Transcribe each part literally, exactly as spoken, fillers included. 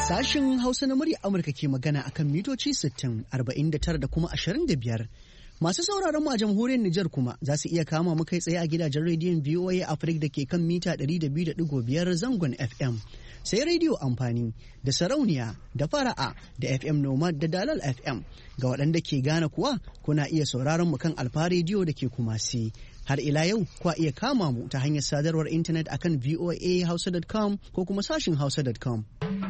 Sashen Hausa na murya Amurka ke magana akan mitoci sittin, arba'in da tara da kuma ashirin da biyar. Masu sauraron mu a jamhuriyar Nijar kuma za su iya kama mu kai tsaye a gidajen rediyon V O A Africa da ke kan mita ɗari da biyu da ɗigo biyar zangon F M. Sai rediyo amfani da sarauniya da fara'a da F M Nomad da Dalal F M. Ga waɗanda ke Ghana kuwa kuna iya sauraron mu kan Alfa rediyo da ke Kumasi. Har ila yau kwa iya kama mu ta hanyar sadarwar intanet akan v o a hausa dot com ko kuma sashin hausa dot com.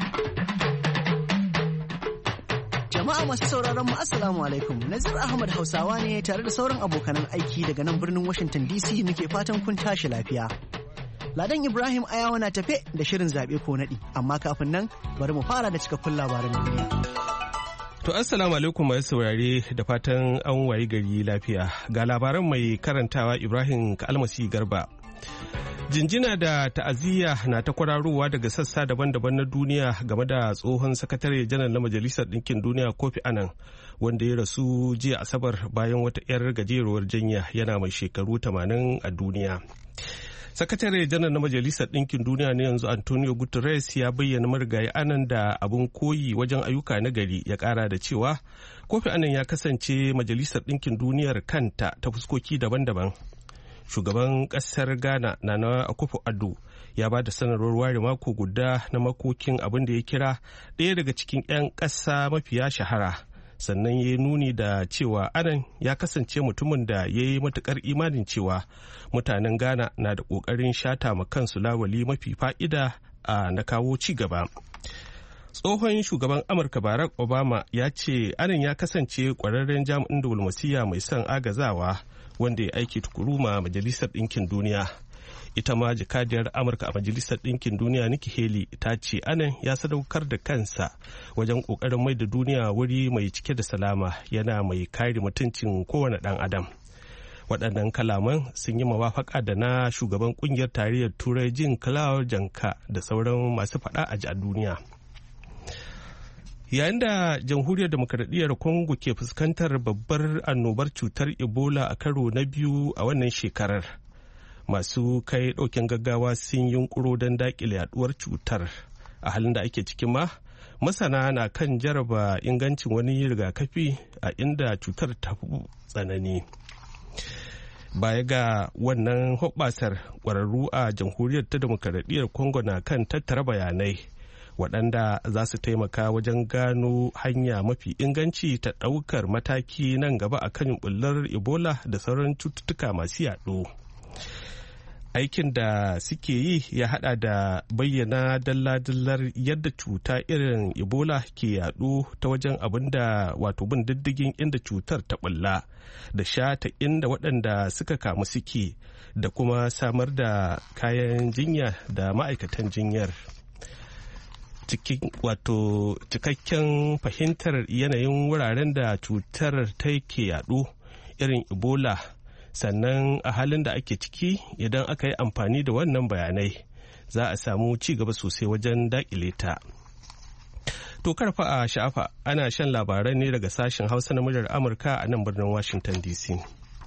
Jama'a masu sauraron mu assalamu alaikum. Nazir Ahmad Hausawa ne tare da sauran abokanan aiki daga nan birnin Washington D C muke fatan kun tashi lafiya. Ladan Ibrahim Ayawa na tafe da shirin zaɓe ko naɗi, amma kafin nan bari mu fara da cikakkun labaran duniya. To assalamu alaikum masu saurare da fatan an wayi gari lafiya. Ga labaran mai karantawa Ibrahim Kalmasi Garba. Jinjina da ta'aziyya na ta kwararowa daga sassa daban-daban na duniya game da tsohon sakatare janar na Majalisar Ɗinkin Duniya Kofi Annan, wanda ya rasu jiya Asabar bayan wata 'yar gajeruwar jinya yana mai shekaru tamanin a duniya. Sakatare janar na Majalisar Ɗinkin Duniya na yanzu Antonio Guterres ya bayyana marigayi Annan da abun koyi wajen ayyuka na gari, ya ƙara da cewa Kofi Annan ya kasance Majalisar Ɗinkin Duniyar kanta ta fuskoki daban-daban. Shugaban ƙasar Ghana Nana Akufo-Addo ya ba da sanarwar ware mako guda na makokin abin da ya kira ɗaya daga cikin 'yan ƙasa mafiya shahara, sannan ya yi nuni da cewa Annan ya kasance mutumin da ya yi matuƙar imanin cewa mutanen Ghana na da ƙoƙarin shata ma kansu lawali mafi fa'ida a na kawo ci gaba. Tsohon shugaban Amurka Barack Obama ya ce Annan ya kasance ƙwararren jami'in diflomasiyya mai son agazawa wanda ya aiki tukuru ma Majalisar Ɗinkin Duniya. Ita ma jakadiyar Amurka a Majalisar Ɗinkin Duniya Nikki Haley ta ce Annan ya sadaukar da kansa wajen ƙoƙarin mai da duniya wuri mai cike da salama, yana mai kare mutuncin kowane ɗan adam. Waɗannan kalaman sun yi mawafaka da na shugaban ƙungiyar tarayyar Turai Jean-Claude Juncker da sauran masu faɗa a ji a duniya. Yayin da jamhuriyar demokaradiyyar Congo ke fuskantar babbar annobar cutar Ebola a karo na biyu a wannan shekarar, masu kai ɗaukin gaggawa sun yunkuro don daƙile yaduwar cutar. A halin da ake cikin ma, masana na kan jaraba ingancin wani rigakafi a inda cutar ta fi tsanani. Baya ga wannan hoɓɓasar, ƙwararru a jamhuriyar ta demokaradiyyar Congo na kan tattara bayanai waɗanda za su taimaka wajen gano hanya mafi inganci ta ɗaukar mataki nan gaba a kan bullar Ebola da sauran cututtuka masu yaɗo. Aikin da suke yi ya haɗa da bayyana dalla-dallar yadda cuta irin Ebola ke yaɗo ta wajen abin da wato bin diddigin inda cutar ta bulla, da shata inda waɗanda suka kamu suke, da kuma samar da kayan jinya da ma'aikatan jinyar. Cikin wato cikakken fahimtar yanayin wuraren da cutar ta ke yaɗo irin Ebola, sannan a halin da ake ciki idan aka yi amfani da wannan bayanai za a samu ci gaba sosai wajen daƙile ta. To karfa a sha'afa, ana shan labarai ne daga sashen Hausa na muryar Amurka a nan birnin Washington D C.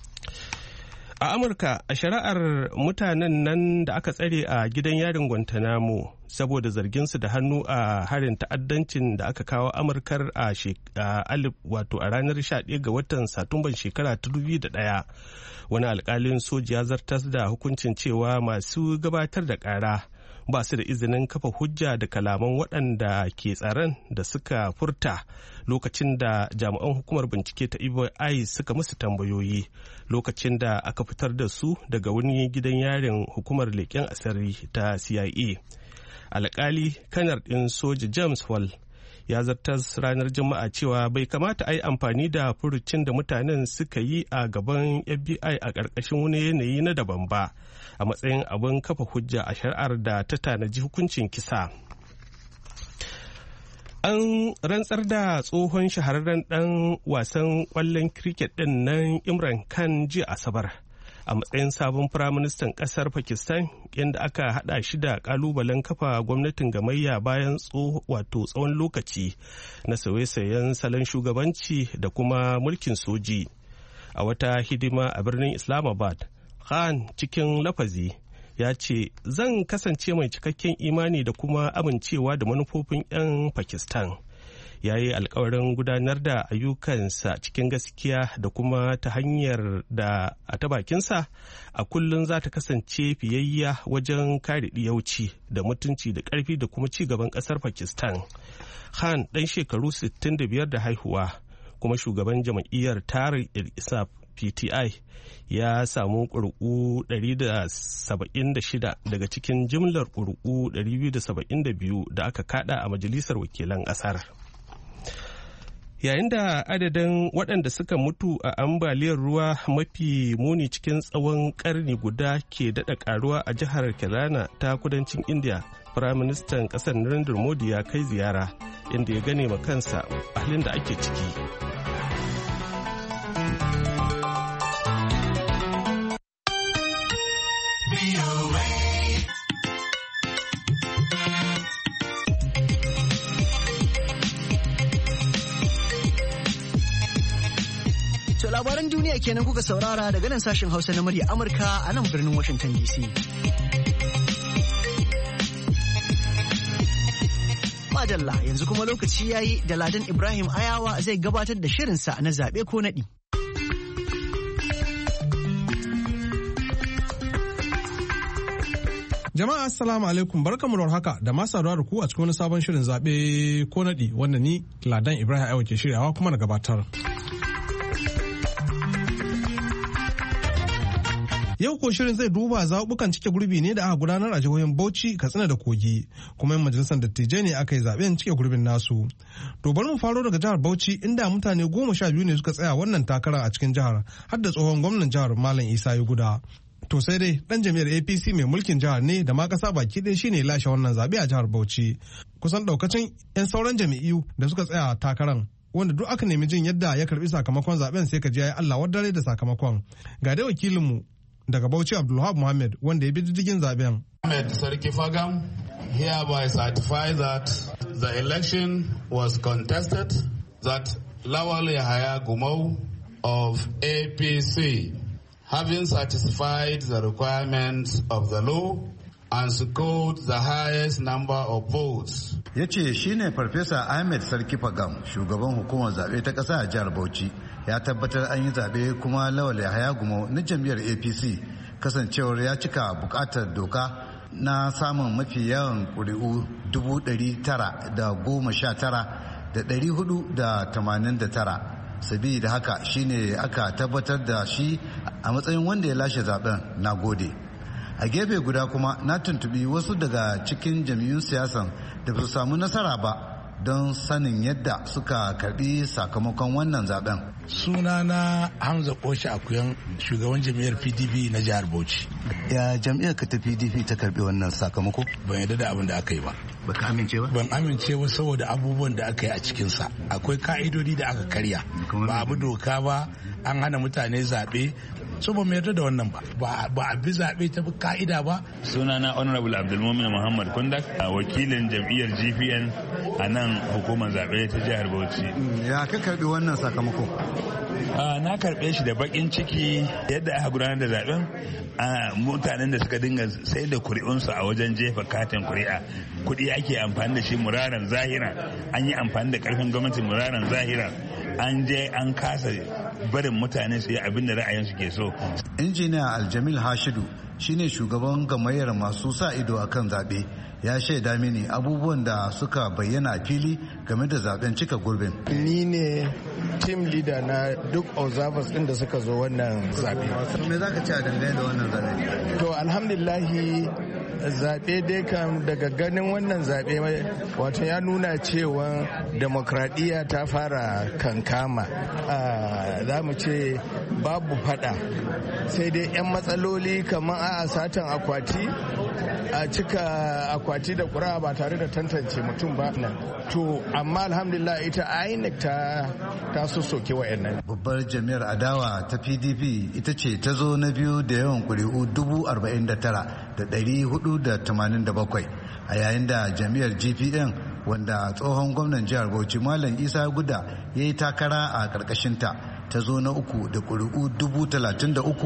A Amurka, a shari'ar mutanen nan da aka tsare a gidan yarin Guantanamo saboda zarginsu da hannu a harin ta'addancin da aka kawo Amurkar a alif wato a ranar sha ɗaya ga watan Satumban shekara ta dubu da ɗaya, wani alkalin soji ya zartas da hukuncin cewa masu gabatar da ƙara ba su da izinin kafa hujja da kalaman waɗanda ke tsaron da suka furta lokacin da jami'an hukumar bincike ta F B I suka musu tambayoyi lokacin da aka fitar da su daga wani gidan yarin hukumar leƙen asiri ta C I A. Alƙali kanar ɗin soja James Hall ya zartas ranar Juma'a cewa bai kamata a yi amfani da furucin da mutanen suka yi a gaban F B I a ƙarƙashin wani yanayi na daban ba a matsayin abin kafa hujja a shari'ar da ta tanaji hukuncin kisa. An rantsar da tsohon shahararren ɗan wasan ƙwallon cricket ɗin nan Imran Khan jiya Asabar a matsayin sabon firaministan ƙasar Pakistan, inda aka haɗa shi da ƙalubalen kafa gwamnatin gamayya bayan wato tsawon lokaci na sauye-sauyen salon shugabanci da kuma mulkin soji. A wata hidima a birnin Islamabad, Khan cikin lafazi ya ce zan kasance mai cikakken imani da kuma amincewa da manufofin 'yan Pakistan. Ya yi alkawarin gudanar da ayyukansa cikin gaskiya da kuma ta hanyar da a ta bakinsa a kullum za ta kasance fiyayya wajen kare ɗiyauci da mutunci da ƙarfi da kuma ci gaban ƙasar Pakistan. Khan ɗan shekaru sittin da biyar da haihuwa kuma shugaban jam'iyyar Tehreek-e-Insaf P T I ya samu ƙuri'u ɗari da saba'in da shida daga cikin jimlar ƙuri'u ɗari biyu da saba'in da biyu da aka kada a majalisar wakilan ƙasar. Yayin da adadin waɗanda suka mutu a ambaliyar ruwa mafi muni cikin tsawon ƙarni guda ke daɗa ƙaruwa a jihar Kerala ta kudancin India, Firaministan ƙasar Narendra Modi ya kai ziyara inda ya gane ma kansa halin da ake ciki. Labaran duniya kenan kuka saurara daga nan sashen Hausa na murya Amurka a nan birnin Washington D C. Madalla yanzu kuma lokaci yayi da Ladan Ibrahim Ayawa zai gabatar da shirinsa na zaɓe ko naɗi. Jama'a assalamu alaikum, barkamu da haka da masu saduwa da ku a cikin wani sabon shirin zaɓe ko naɗi wanda ni Ladan Ibrahim Ayawa ke shiryawa kuma na gabatar. Yau ko shirin zai duba zaɓuɓɓukan cike gurbi ne da aka gudanar a jihohin Bauchi, Katsina da Kogi, kuma yin majalisar dattijai ne aka yi zaɓen cike gurbin nasu. To bari mu faro daga jihar Bauchi inda mutane goma sha biyu ne suka tsaya wannan takara a cikin jihar, har da tsohon gwamnan jihar Malam Isa Yuguda. To sai dai ɗan jam'iyyar A P C mai mulkin jihar ne da ma ƙasa baki ɗaya shine lashe wannan zaɓe a jihar Bauchi. Kusan ɗaukacin 'yan sauran jam'iyyu da suka tsaya takaran wanda duk aka nemi jin yadda ya karɓi sakamakon zaɓen sai ka ji ya yi Allah wadare da sakamakon. Ga dai wakilinmu daga Bauchi Abdulwahab Muhammad wanda ya bi diddigin zaben. Ahmed Sarki Fagam hereby certify that the election was contested, that Lawal Yahaya Gumau of A P C, having satisfied the requirements of the law and scored the highest number of votes. Ya ce shi ne Farfesa Ahmed Sarki Fagam, shugaban hukumar zaɓe ta ƙasa a jihar Bauchi, ya tabbatar an yi zaɓe kuma Lawal Yahaya Gumau na jam'iyyar A P C kasancewar ya cika buƙatar doka na samun mafi yawan ƙuri'u dubu ɗari tara da goma sha tara da ɗari hudu da tamanin da tara. Sabida haka shine aka tabbatar da shi a matsayin wanda ya lashe zaben. Na gode. A gefe guda kuma na tuntubi wasu daga cikin jam'iyyun siyasan da ba su samu nasara ba don sanin yadda suka karbi sakamakon wannan zaben. Sunana Hamza Koshi Akuyan, shugaban jam'iyyar P D P na jihar Bauchi. Ya jam'iyyar ka ta P D P ta karbi wannan sakamako? Ban yarda da abin da aka yi ba. Baka amince ba? Ban amince ba saboda abubuwan da aka yi a cikinsa. Akwai ka'idodi da aka karya. Ba abu doka ba, an hana mutane zaɓe. So ba mu yarda da wannan ba. Ba a bi zaɓe ta bi ka'ida ba. Sunana Honorable Abdulmumin Muhammad Kundak, wakilin jam'iyyar G P N a nan hukumar zaɓe ta jihar Bauchi. Ya ka karbi wannan sakamako? Na karɓe shi da bakin ciki yadda aka gudanar da zaɓen. Mutanen da suka dinga sai da kuri'unsu a wajen jefa katin kuri'a, kuɗi ake amfani da shi muraran zahira, an yi amfani da ƙarfin gwamnati muraran zahira, an je an kasa barin mutane su yi abin da ra'ayinsu ke so. Injiniya Aljamil Hashidu shine shugaban gamayyar masu sa ido akan zaɓe, ya shaida mini abubuwan da suka bayyana fili game da zaben cika gurbin. Ni ne team leader na duk observers din da suka zo wannan zabe. Me za ka ce a dangane da wannan zabe? To alhamdulillahi zaɓe dai kam daga ganin wannan zaɓe wato ya nuna cewa demokradiyya ta fara kankama. Za mu ce babu fada, sai dai 'yan matsaloli kamar a satan akwati, a cika akwati da ƙura ba tare da tantance mutum ba. To amma alhamdulillah ita I N E C ta ta soke wa'annan. Babbar jami'ar adawa ta P D P ita ce ta zo na biyu da yawan ƙuri'u dubu arba'in da tara da ɗari hudu da tamanin da bakwai, a yayin da jami'ar G P N wanda tsohon gwamnan jihar Bauchi Malam Isa Guda ya yi takara a ƙarƙashinta ta zo na uku da ƙuri'u dubu talatin da uku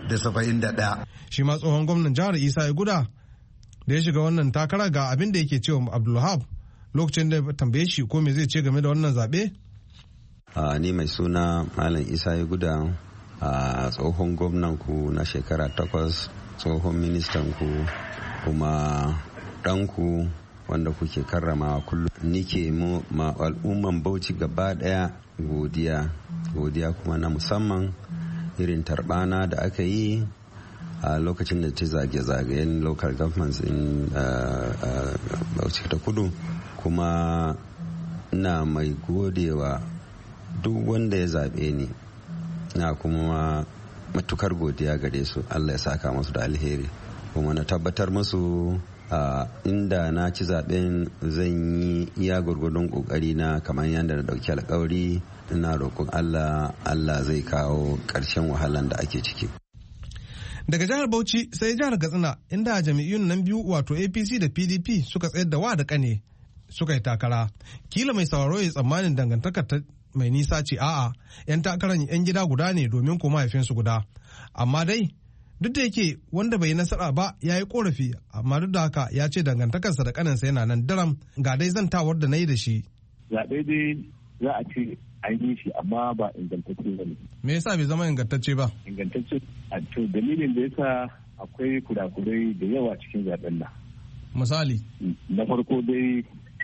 da saba'in da ɗaya. Shi ma tsohon gwamnan jihar Isa Iguda da ya shiga wannan takara ga abin da yake cewa Abdulwahab lokacin da tambaye shi ko me zai ce game da wannan zaɓe. Ni mai suna Malam Isa Iguda, a tsohon gwamnan ku na shekara takwas, tsohon ministan ku kuma ɗanku wanda kuke karramawa kullum. Nike mu ma al'umman Bauchi gaba ɗaya godiya godiya kuma na musamman irin tarbana da aka yi a lokacin da ta zage-zagayen local governments in Bauchi ta Kudu, kuma na mai godewa duk wanda ya zaɓe ni, na kuma matukar godiya gare su. Allah ya saka musu da alheri, kuma na tabbatar musu Uh, inda na ci zaben zan yi iya gurgurdun kokari na kamar yadda na dauki alkawari. Ina roƙon Allah Allah zai kawo ƙarshen wahalan da ake ciki. Daga jihar Bauchi sai jihar Katsina, inda jami'un nan biyu wato A P C da P D P suka tsayar da wa da kane suka yi takara. Kila mai sauraro ya tsammanin dangantakar ta mai nisa ce, a'a 'yan takarar 'yan gida guda ne domin ko mahaifinsu guda. Amma dai duk da yake wanda bai yi nasara ba ya yi korafi, amma duk da haka ya ce dangantakarsa da kaninsa yana nan daram. Ga dai zantawar da na yi da shi. Zaɓe dai za a ce an yi shi amma ba ingantacce ba ne. Me yasa bai zama ingantacce ba? Ingantacce a to dalilin da yasa akwai kurakurai da yawa cikin zaɓen nan. Misali? Na farko dai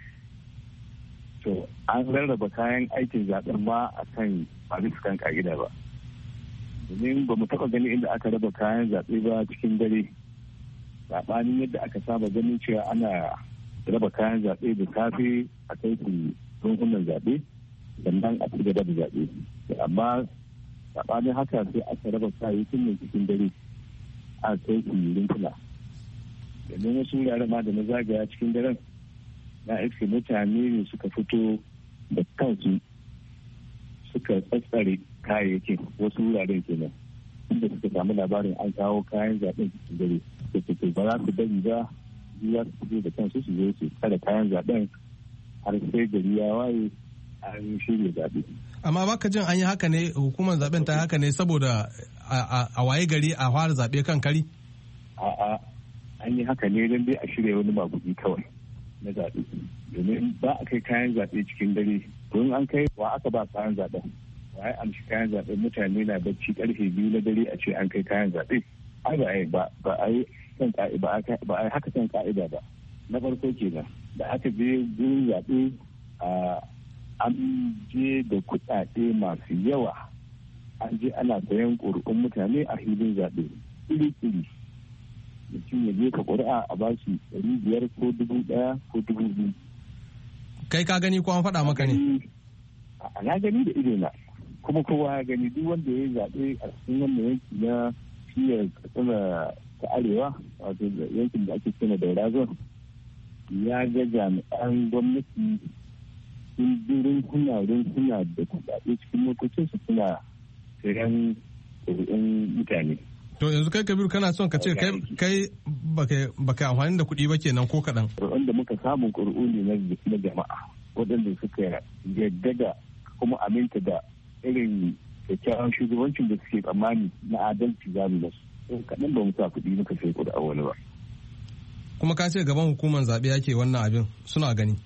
to an rarraba kayan aikin zaɓen ma a kan ba bisa kan ka'ida ba. Domin ba mu taɓa gani inda aka raba kayan zaɓe ba cikin dare, saɓanin yadda aka saba ganin cewa ana raba kayan zaɓe da safe a kai su runhunan zaɓe sannan a ci gaba da zaɓe. Amma saɓanin haka sai aka raba kayayyakin ne cikin dare a kai su rumfuna. Domin wasu wuraren ma da na zagaya cikin daren na iske mutane ne suka fito da kansu suka tsatsare kayayyakin wasu wuraren kenan inda suka samu labarin an kawo kayan zaben cikin dare da suke ba za su bari ba, za su fito da kansu su zo su kada kayan zaben har sai gari ya waye an shirya zaɓe. Amma baka jin an yi haka ne, hukumar zaben ta yi haka ne saboda a waye gari a fara zaɓe kan kari? A'a, an yi haka ne don dai a shirya wani magudi kawai na zaɓe. Domin ba a kai kayan zaɓe cikin dare, don an kai wa aka ba kayan zaɓen. Wa ya amshi kayan zaɓe, mutane na bacci karfe biyu na dare a ce an kai kayan zaɓe. Ai ba ba a yi kan ba a yi haka kan ka'ida ba. Na farko kenan da aka je gurin zaɓe an je da kuɗaɗe masu yawa, an je ana sayan ƙuri'un mutane a filin zaɓe iri-iri. Mutum ya jefa ƙuri'a a bashi ɗari biyar ko dubu ɗaya ko dubu biyu. Kai ka gani ko an faɗa maka ne? A na gani da ido na, kuma kowa ya gani. Duk wanda ya yi zaɓe a cikin wannan yanki na shiyar katsina ta arewa, wato yankin da ake cewa daura zone, ya ga jami'an gwamnati sun birin kuna suna da kuɗaɗe cikin motocinsu suna sayan ƙuri'un mutane. To yanzu kai Kabiru kana son ka ce kai baka amfani da kuɗi ba kenan ko kaɗan? Ƙuri'un da muka samun ƙuri'u ne na jama'a waɗanda suka yadda da kuma aminta da irin kyakkyawan shugabancin da suke tsammani na adalci za mu masu. Kaɗan ba mu sa kuɗi muka sai ƙuri'a wani ba. Kuma ka ce gaban hukumar zaɓe yake wannan abin suna gani?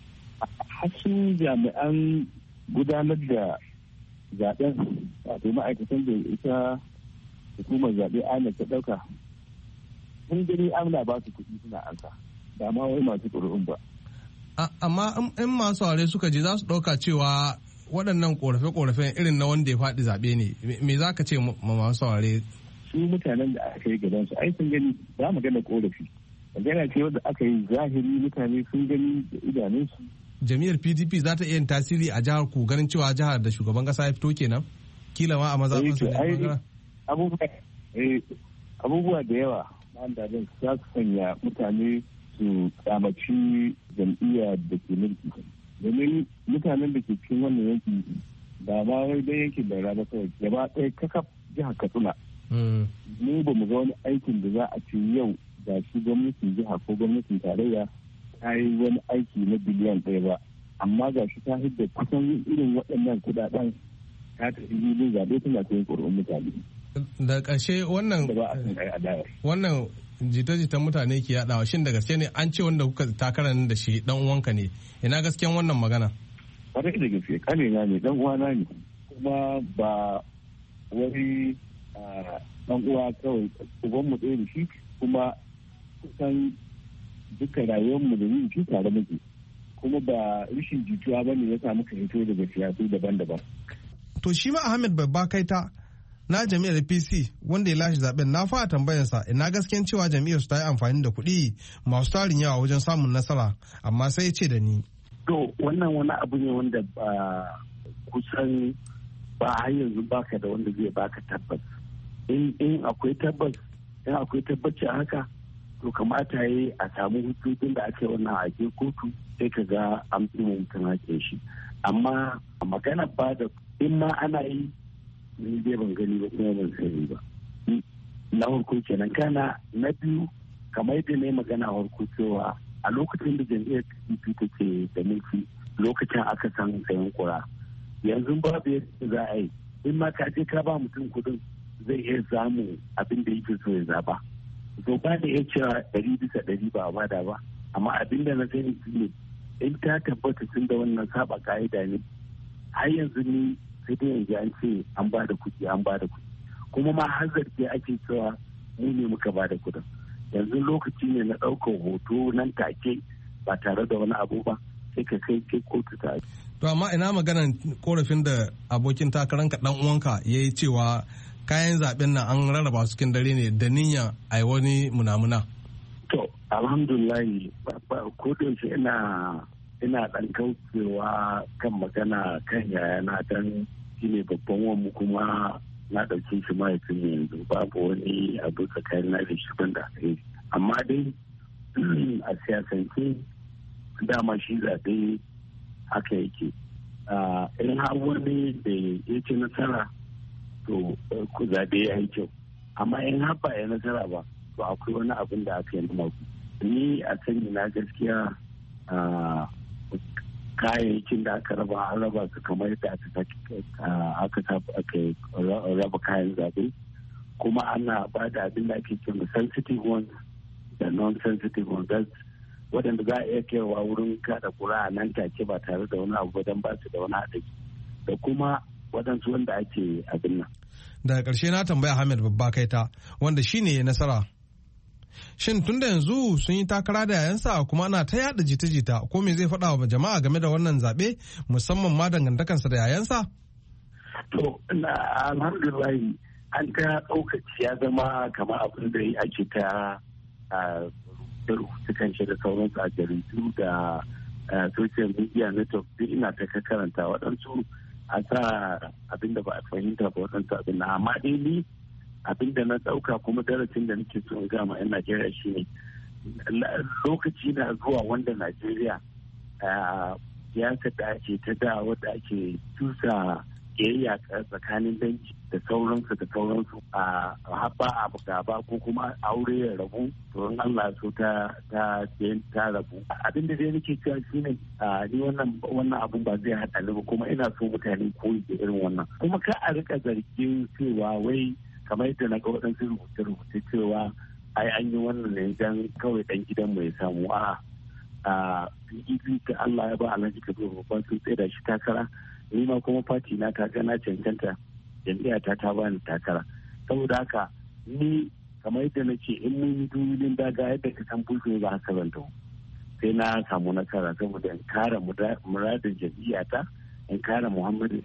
Hasu jami'an gudanar da zaɓen, wato ma'aikatan da ita hukumar zaɓe ana ta ɗauka, sun gani ana ba su kuɗi suna ansa, ba ma wai masu ƙuri'un ba. Amma in masu aure suka je za su ɗauka cewa waɗannan ƙorafe-ƙorafen irin na wanda ya faɗi zaɓe ne, me za ka ce ma masu aure? Su mutanen da aka yi gaban su ai sun gani, za mu gana ƙorafi. Magana ce wanda aka yi zahiri, mutane sun gani da idanunsu. Jami'ar P D P za ta iya yin tasiri a jihar ku, ganin cewa jihar da shugaban kasa ya fito kenan? Kila ma a mazaɓinsa ne. Abubuwa da yawa wanda zan za su sanya mutane su kyamaci jam'iyya da ke mulki. Domin mutanen da ke cikin wannan yanki ba ma wai dai yankin da rana kawai, gaba ɗaya kakaf jihar Katsina. Mu ba mu ga wani aikin da za a ce yau ga shi gwamnatin jiha ko gwamnatin tarayya ta yi wani aiki na biliyan ɗaya ba, amma ga shi ta hidda kusan irin waɗannan kuɗaɗen ta tafi filin zaɓe tana sayan ƙuri'un mutane. Da ƙarshe wannan wannan jita-jitan mutane ke yaɗawa shin da gaske ne an ce wanda kuka takarar da shi dan uwanka ne, ina gaskiyan wannan magana? Kwarai da gaske kanina ne dan uwana ne kuma ba wani dan uwa kawai uban mu ɗaya da shi kuma kusan duka rayuwar mu da yin shi tare muke kuma ba rashin jituwa bane ya samu ka hito daga siyasu daban-daban. To shi ma Ahmed Babba Kaita na jami'ar P C wanda ya lashe zaben na fara tambayarsa ina gaskiyan cewa jami'ar su ta yi amfani da kuɗi masu tarin yawa wajen samun nasara amma sai ya ce da ni. To wannan wani abu ne wanda ba kusan ba har yanzu baka da wanda zai baka tabbas. In akwai tabbas in akwai tabbaci haka to kamata yi a samu hujjojin da ake wannan ake kotu sai ka ga an fi mutum haƙe shi. Amma magana ba da in ma ana yi ni dai ban gani ba kuma ban sani ba. Na farko kenan kana na biyu kamar yadda na yi magana farko cewa a lokacin da jam'iyyar P D P take da mulki lokacin aka san sayan kura yanzu babu yadda za a yi in ma ka je ka ba mutum kudin zai iya samu abin da yake so ya zaba to ba da iya cewa ɗari bisa ɗari ba a bada ba amma abin da na sani shi ne in ta tabbata tun da wannan saba ka'ida ne har yanzu ni sai dai yanzu an ce an ba da kuɗi an ba da kuɗi kuma ma har zarge ake cewa mu ne muka ba da kuɗin yanzu lokaci ne na ɗaukar hoto nan take ba tare da wani abu ba sai ka kai kai kotu ta. To amma ina maganan korafin da abokin takaranka dan uwanka ya yi cewa kayan zaben nan an rarraba su cikin dare ne da niyyar ai wani munamuna. To alhamdulillahi ko da yaushe ina ina dan kaucewa kan magana kan yayana dan shine babban wanmu kuma na ɗauke shi mahaifin yanzu babu wani abu tsakanin na da shi ban da alheri amma dai a siyasance dama shi zaɓe haka yake in har wani da ya ci nasara to ku zaɓe ya yi kyau amma in har ba ya nasara ba to akwai wani abin da aka yi na maku ni a sani na gaskiya kayayyakin da aka raba an raba su kamar yadda aka raba kayan zaɓe kuma ana ba da abin da ake cewa sensitive ones da non-sensitive ones waɗanda za a iya kaiwa wurin kada kura nan take ba tare da wani abu don ba su da wani haɗari da kuma waɗansu wanda ake abin nan. Daga ƙarshe na tambaya Ahmed Babba Kaita wanda shi ne ya nasara. Shin tun da yanzu sun yi takara da yayansa kuma ana ta yada jita-jita ko me zai faɗa wa jama'a game da wannan zaɓe musamman ma dangantakansa da yayansa? To, alhamdulillah an ta ɗaukaci ya zama kamar abin da ake ta rubuta kan shi da sauransu a jaridu da social media network duk ina ta karanta waɗansu a sa abin da ba a fahimta ba waɗansu abin na amma dai ni abin da na ɗauka kuma darasin da nake so in gama 'yan Najeriya shine lokaci na zuwa wanda Najeriya siyasar da ake ta da wadda ake tusa kiyayya tsakanin dangi da sauransu da sauransu a haɓa a gaba ko kuma aure ya rabu to in Allah so ta ta ta rabu abin da dai nake cewa shine ni wannan wannan abun ba zai haɗa ni ba kuma ina so mutane koyi da irin wannan kuma ka a rika zargin cewa wai kamar yadda na ga waɗansu rubuce-rubuce cewa ai an yi wannan ne dan kawai ɗan gidan mai samu a P D P ta Allah ya ba Alhaji Kabiru babban sun tsaye da shi takara ni ma kuma fati na ta gana cancanta jam'iyya ta ta bani takara saboda haka ni kamar yadda na ce in mun yi dunilin daga yadda ka san bulto ba haka zan sai na samu nasara saboda in kare muradin jam'iyya ta in kare muradin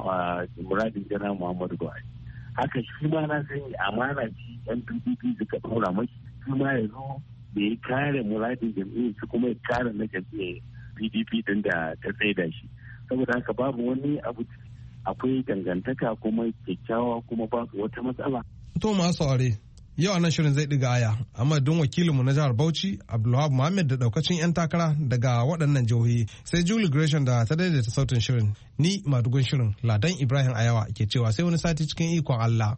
jana Muhammadu Buhari haka shi ma na sani amana ci yan P D P suka ɗora mashi shi ma ya zo da ya kare muradin jam'iyyar su kuma ya kare na jam'iyyar P D P din da ta tsaida shi saboda haka babu wani abu akwai dangantaka kuma kyakkyawa kuma babu wata matsala. To masu saurare yau anan shirin zai ɗiga aya amma don wakilinmu na jihar Bauchi Abdulwahab Muhammad da daukacin 'yan takara daga waɗannan jihohi sai Julie Gresham da ta daidaita sautin shirin ni madugun shirin Ladan Ibrahim Ayawa ke cewa sai wani sati cikin ikon Allah.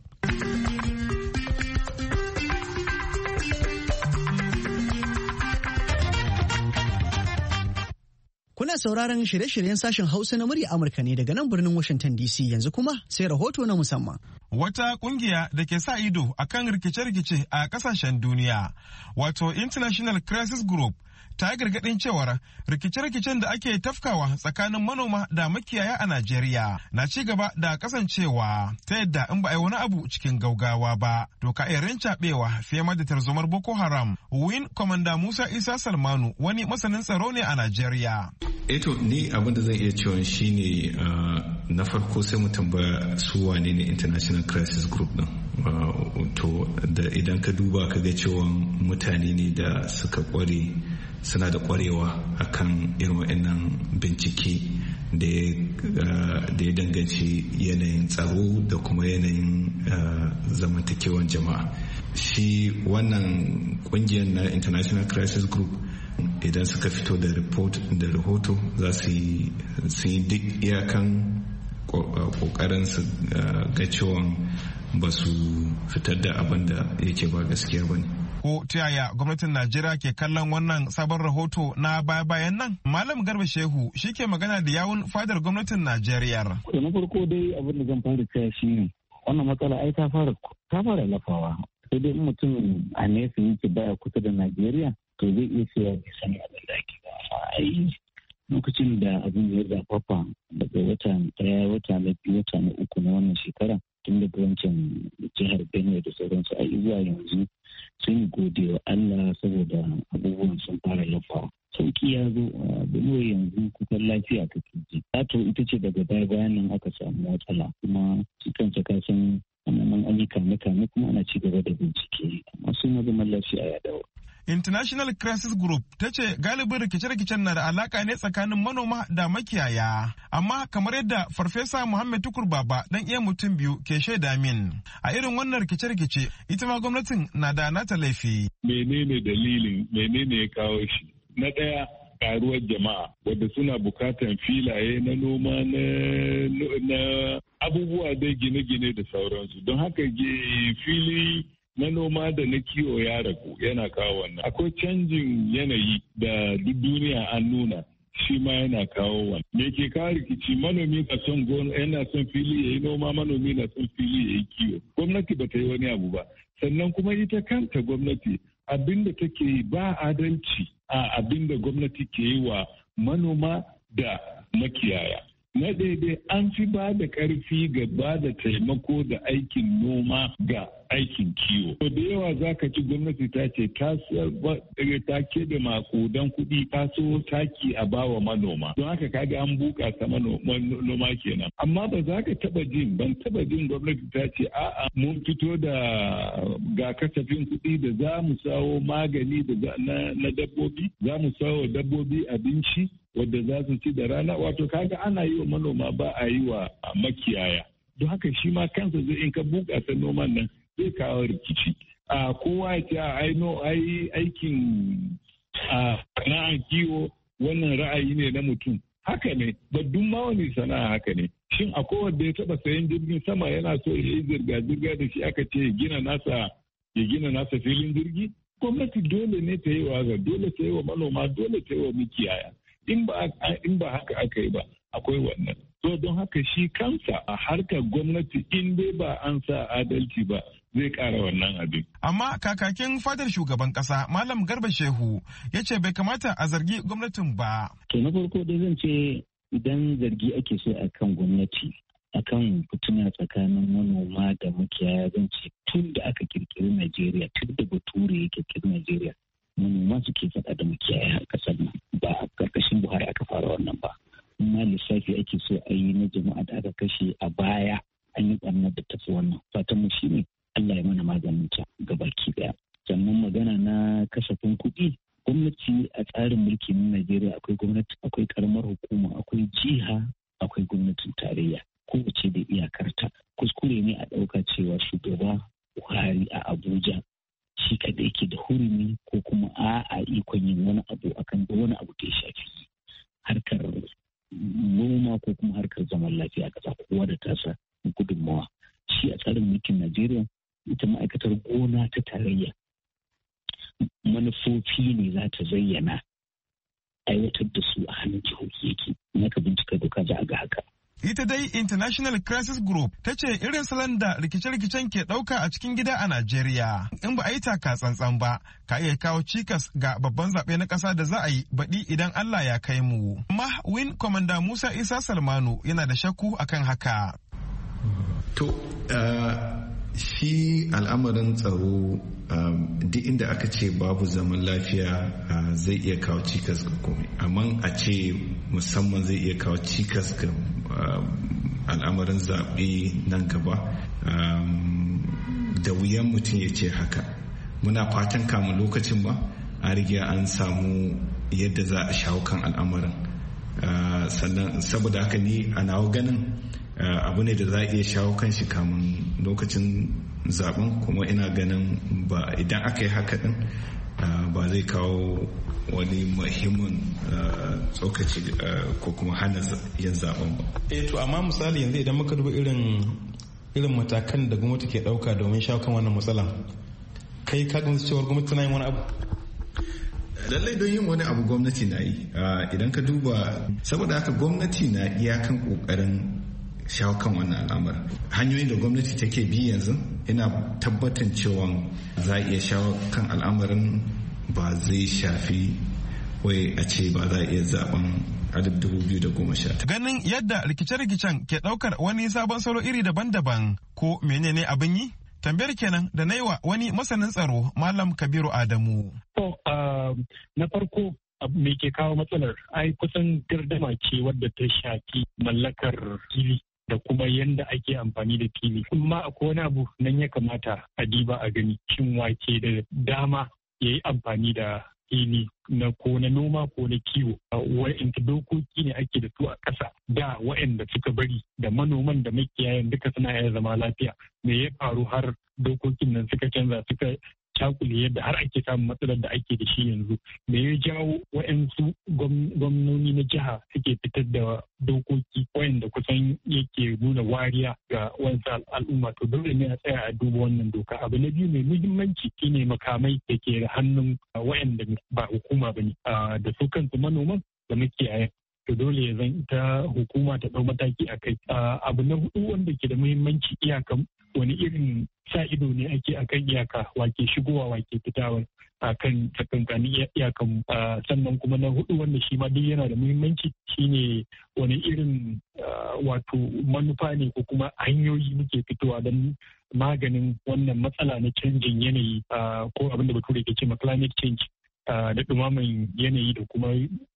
Kuna sauraron shirye-shiryen sashen Hausa na murya Amurka ne daga nan birnin Washington D C yanzu kuma sai rahoto na musamman. Wata kungiya da ke sa ido akan rikice-rikice a kasashen duniya, wato International Crisis Group, ta yi gargaɗin cewar rikice-rikicen da ake tafkawa tsakanin manoma da makiyaya a Najeriya na ci gaba da kasancewa ta yadda in ba a yi wani abu cikin gaugawa ba to ka iya rincaɓewa fiye ma da tarzomar Boko Haram. Win Komanda Musa Isa Salmanu wani masanin tsaro ne a Najeriya. Eto ni abin da zan iya cewa shine na farko sai mu tambaya su wane ne International Crisis Group din. To da idan ka duba ka ga cewa mutane ne da suka kware suna da kwarewa akan irin wa'annan bincike da ya danganci yanayin tsaro da kuma yanayin zamantakewan jama'a. Shi wannan kungiyar na International Crisis Group idan suka fito da report da rahoto za su yi duk iyakan kokarin su ga cewa ba su fitar da abin da yake ba gaskiya ba ne. Ko ta yaya gwamnatin Najeriya ke kallon wannan sabon rahoto na baya-bayan nan? Malam Garba Shehu shi ke magana da yawun fadar gwamnatin Najeriya. Da na farko dai abin da zan fara cewa shi ne wannan matsala ai ta fara ta fara lafawa. Sai dai mutum a nesa yake baya kusa da Najeriya to zai iya cewa bai sani abin da ake ba. Ai lokacin da abin ya zafafa daga wata ɗaya wata na biyu wata na uku na wannan shekara tun daga wancan jihar Benue da sauransu a zuwa yanzu sun gode wa Allah saboda abubuwan sun fara lafawa. Sauki ya zo a Benue yanzu kusan lafiya ta ji. Tato ita ce daga baya bayan nan aka samu matsala kuma shi kansa ka san nan an yi kame-kame kuma ana ci gaba da bincike amma sun zaman lafiya ya dawo. International Crisis Group ta ce galibin rikice-rikicen na da alaka ne tsakanin manoma da makiyaya. Amma kamar yadda Farfesa Muhammad Tukur Baba dan iya mutum biyu ke shaida min, a irin wannan rikice-rikice ita ma gwamnatin na da nata laifi. Menene dalilin, menene ya kawo shi? Na ɗaya karuwar jama'a wadda suna bukatan filaye na noma na abubuwa dai gine-gine da sauransu. Don haka fili na noma da na kiwo ya ragu yana kawo wannan. Akwai canjin yanayi da duk duniya an nuna shi ma yana kawo wannan. Me ke kawo rikici? Manomi na son gona yana son fili ya yi noma, manomi na son fili ya yi kiwo. Gwamnati ba ta yi wani abu ba. Sannan kuma ita kanta gwamnati abin da take yi ba adalci a abin da gwamnati ke yi wa manoma da makiyaya. Na daidai an fi ba da ƙarfi ga ba da taimako da aikin noma ga aikin kiwo. To da yawa za ka ci gwamnati ta ce ta ke da makudan kuɗi ta so taki a bawa manoma. Don haka kaga an buƙasa manoma kenan. Amma ba za ka taɓa jin ban taɓa jin gwamnati ta ce a'a mun fito da ga kasafin kuɗi da za mu sawo magani na dabbobi, za mu sawo dabbobi abinci wadda za su ci da rana, wato kaga ana yi wa manoma ba a yi wa makiyaya. Don haka shi ma kansa zai in ka bukata noman nan zai kawo rikici. A kowa ya ce ai aikin sana'ar kiwo wannan ra'ayi ne na mutum. Haka ne, baddun ma wani sana'a haka ne. Shin a kowanne ya taba sayan jirgin sama yana so ya yi zirga-zirga da shi aka ce gina nasa ya gina nasa filin jirgi? Gwamnati dole ne ta yi wa dole ta yi wa manoma, dole ta yi wa makiyaya. In ba haka aka yi ba akwai wannan. So don haka shi kansa a harkar gwamnati in dai ba an sa adalci ba zai kara wannan abin. Amma kakakin fadar shugaban kasa Malam Garba Shehu ya ce bai kamata a zargi gwamnatin ba. To na farko dai zan ce idan zargi ake so a kan gwamnati akan fituna tsakanin manoma da makiyaya zan ce tun da aka kirkiri Najeriya tun da Bature ya kirkiri Najeriya manoma suke faɗa da makiyaya a ƙasar nan ba a ƙarƙashin Buhari aka fara wannan ba. Amma lissafi ake so a yi na jama'a da aka kashe a baya an yi ɓarnar da tafi wannan. Fatan mu shine Allah ya mana maganin ta gabaki ɗaya. Sannan magana na kasafin kuɗi gwamnati a tsarin mulki na Najeriya akwai gwamnati akwai karamar hukuma akwai jiha akwai gwamnatin tarayya kowace da iyakarta. Kuskure ne a ɗauka cewa shugaba Buhari a Abuja shi kaɗai yake da hurumi ko kuma a ikon yin wani abu akan da wani abu da ya shafi harkar noma ko kuma harkar zaman lafiya a ƙasa kowa da tasa gudunmawa. Shi a tsarin mulkin Najeriya ita ma'aikatar gona ta tarayya manufofi ne za ta zayyana aiwatar da su a hannun jihohi yake. In ka bincika doka za a ga haka. Ita dai International Crisis Group ta ce irin salon da rikice-rikicen ke ɗauka a cikin gida a Najeriya in ba a yi taka tsantsan ba ka iya kawo cikas ga babban zaɓe na ƙasa da za a yi baɗi idan Allah ya kai mu. Amma Win Commander Musa Isa Salmanu yana da shakku akan haka. To, shi al'amarin tsaro duk inda aka ce babu zaman lafiya zai iya kawo cikas ga komai. Amma a ce musamman zai iya kawo cikas ga al'amarin zaɓe nan gaba da wuyan mutum ya ce haka. Muna fatan kamun lokacin ba a riga an samu yadda za a shawo kan al'amarin. Sannan saboda haka ni a nawa ganin abu ne da za a iya shawo kan shi kamun lokacin zaben, kuma ina ganin ba idan aka yi haka din ba zai kawo wani muhimmin tsokaci ko kuma hana yin zaben ba. Eh to amma misali yanzu idan muka duba irin irin matakan da gwamnati ke dauka domin shawo kan wannan matsala, kai ka gamsu cewa gwamnati tana yin wani abu? Lallai don yin wani abu gwamnati na yi, idan ka duba saboda haka gwamnati na iyakan kokarin shawo kan wannan al'amarin. Hanyoyin da gwamnati take bi yanzu ina tabbatar cewa za a iya shawo kan al'amarin, ba zai shafi wai a ce ba za a iya zaben alif dubu biyu da goma sha. Ganin yadda rikice-rikicen ke daukar wani sabon salo iri daban-daban, ko menene abin yi? Tambayar kenan da na yi wa wani masanin tsaro Malam Kabiru Adamu. To, na farko me ke kawo matsalar? Ai kusan gardama ce wadda ta shafi mallakar fili da kuma yadda ake amfani da fili. Kuma akwai wani abu nan ya kamata a diba a gani, shin wake da dama ya yi amfani da fili na ko na noma ko na kiwo. Wa'yanda dokoki ne ake da su a ƙasa da wa'yanda suka bari da manoman da makiyayan duka suna iya zama lafiya. Me ya faru har dokokin nan suka canza suka cakule yadda har ake samun matsalar da ake da shi yanzu? Me ya jawo wa'yansu gwamnoni na jiha suke fitar da dokoki wa'yanda kusan yake nuna wariya ga wansu al'umma? To dole ne a tsaya a duba wannan doka. Abu na biyu mai muhimmanci shine makamai da ke hannun wa'yanda ba hukuma ba ne, da su kansu manoman da makiyayan. To dole ya zan ita hukuma ta ɗau mataki a kai. Abu na hudu wanda ke da muhimmanci iyakan wani irin sa ido ne ake akan iyaka, wake shigowa wake fitawa a kan tsakankanin iyakan. Sannan kuma na hudu wanda shi ma duk yana da muhimmanci shine wani irin wato manufa ne ko kuma hanyoyi muke fitowa don maganin wannan matsala na canjin yanayi ko abin da bature ke ce ma climate change da dumaman yanayi da kuma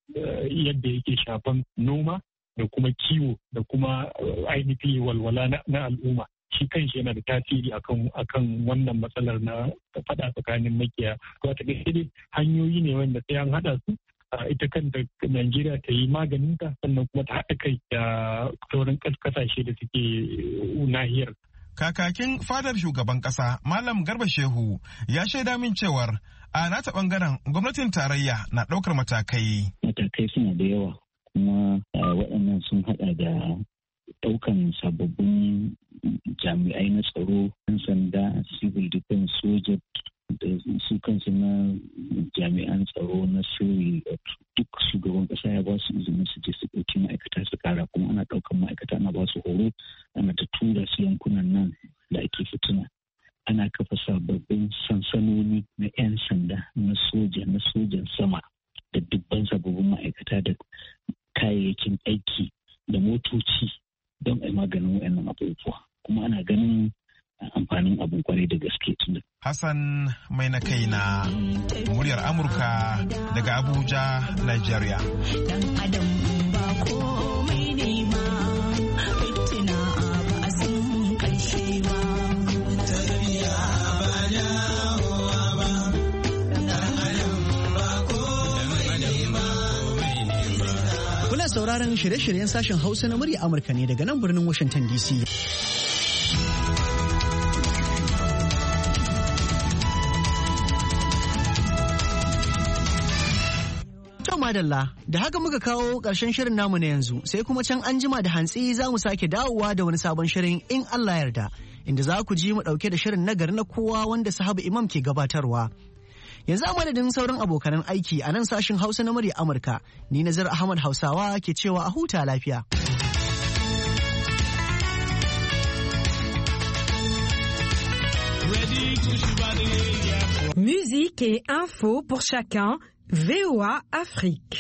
yadda yake shafan noma da kuma kiwo da kuma ainihin walwala na al'umma. Shi kanshi yana da tasiri akan akan wannan matsalar na fada tsakanin makiya. Wata dai hanyoyi ne wanda sai an hada su, ita kanta Najeriya ta yi maganinta, sannan kuma ta haɗa kai da sauran kasashe da suke nahiyar. Kakakin fadar shugaban kasa Malam Garba Shehu ya shaida min cewar a nata bangaren gwamnatin tarayya na ɗaukar matakai. Matakai suna da yawa, kuma waɗannan sun haɗa da ɗaukan sababbin jami'ai na tsaro, ɗan sanda, civil defense, soja da su kansu na jami'an tsaro na sirri. Duk shugaban ƙasa ya ba su izinin su je su ɗauki ma'aikata su kara, kuma ana ɗaukan ma'aikata ana ba su horo, ana ta tura su yankunan nan da ake fituna. Ana kafa sababbin sansanoni na 'yan sanda, na soja, na sojan sama, da dubban sababbin ma'aikata da kayayyakin aiki da motoci don a maganin wa'annan abubuwa. Kuma ana ganin amfanin abin kwarai da gaske tun. Hassan mai na kai na muryar Amurka daga Abuja, Nigeria. Dan adam ba komai ne ba, fitina ba a san karshe ba. Tarbiya ba dawowa ba. Dan adam ba komai ne ba. Kuna sauraron shirye-shiryen sashen Hausa na murya Amurka ne daga nan birnin Washington D C. Madalla, da haka muka kawo ƙarshen shirin namu na yanzu, sai kuma can an jima da hantsi za mu sake dawowa da wani sabon shirin in Allah yarda, inda za ku ji mu ɗauke da shirin nagari na kowa wanda Sahabu Imam ke gabatarwa. Yanzu a madadin sauran abokanan aiki a nan sashin Hausa na murya Amurka, ni Nazar Ahmad Hausawa ke cewa a huta lafiya. Musique et info pour chacun, V O A Afrique.